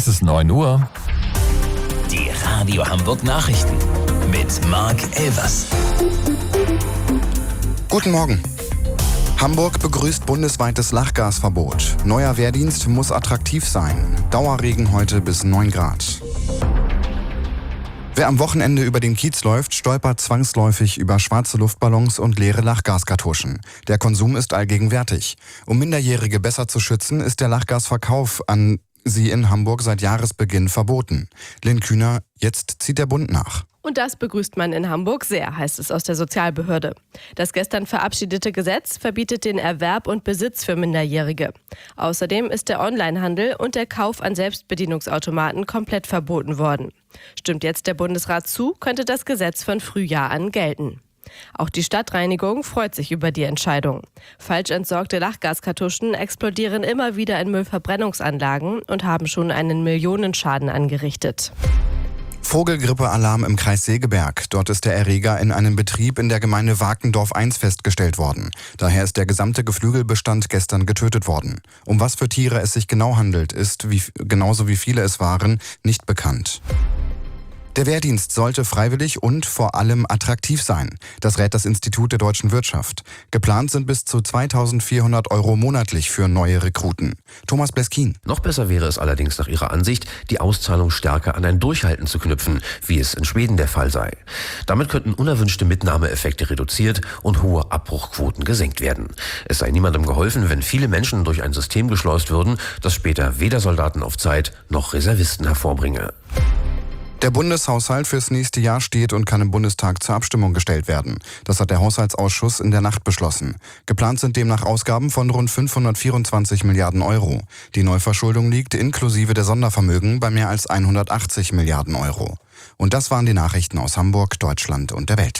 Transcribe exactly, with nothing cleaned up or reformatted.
Es ist neun Uhr. Die Radio Hamburg Nachrichten mit Marc Elvers. Guten Morgen. Hamburg begrüßt bundesweites Lachgasverbot. Neuer Wehrdienst muss attraktiv sein. Dauerregen heute bis neun Grad. Wer am Wochenende über den Kiez läuft, stolpert zwangsläufig über schwarze Luftballons und leere Lachgaskartuschen. Der Konsum ist allgegenwärtig. Um Minderjährige besser zu schützen, ist der Lachgasverkauf an sie in Hamburg seit Jahresbeginn verboten. Lynn Kühner, jetzt zieht der Bund nach. Und das begrüßt man in Hamburg sehr, heißt es aus der Sozialbehörde. Das gestern verabschiedete Gesetz verbietet den Erwerb und Besitz für Minderjährige. Außerdem ist der Onlinehandel und der Kauf an Selbstbedienungsautomaten komplett verboten worden. Stimmt jetzt der Bundesrat zu, könnte das Gesetz von Frühjahr an gelten. Auch die Stadtreinigung freut sich über die Entscheidung. Falsch entsorgte Lachgaskartuschen explodieren immer wieder in Müllverbrennungsanlagen und haben schon einen Millionenschaden angerichtet. Vogelgrippealarm im Kreis Segeberg. Dort ist der Erreger in einem Betrieb in der Gemeinde Wakendorf eins festgestellt worden. Daher ist der gesamte Geflügelbestand gestern getötet worden. Um was für Tiere es sich genau handelt, ist, wie, genauso wie viele es waren, nicht bekannt. Der Wehrdienst sollte freiwillig und vor allem attraktiv sein. Das rät das Institut der deutschen Wirtschaft. Geplant sind bis zu zweitausendvierhundert Euro monatlich für neue Rekruten. Thomas Bleskin. Noch besser wäre es allerdings nach ihrer Ansicht, die Auszahlung stärker an ein Durchhalten zu knüpfen, wie es in Schweden der Fall sei. Damit könnten unerwünschte Mitnahmeeffekte reduziert und hohe Abbruchquoten gesenkt werden. Es sei niemandem geholfen, wenn viele Menschen durch ein System geschleust würden, das später weder Soldaten auf Zeit noch Reservisten hervorbringe. Der Bundeshaushalt fürs nächste Jahr steht und kann im Bundestag zur Abstimmung gestellt werden. Das hat der Haushaltsausschuss in der Nacht beschlossen. Geplant sind demnach Ausgaben von rund fünfhundertvierundzwanzig Milliarden Euro. Die Neuverschuldung liegt inklusive der Sondervermögen bei mehr als hundertachtzig Milliarden Euro. Und das waren die Nachrichten aus Hamburg, Deutschland und der Welt.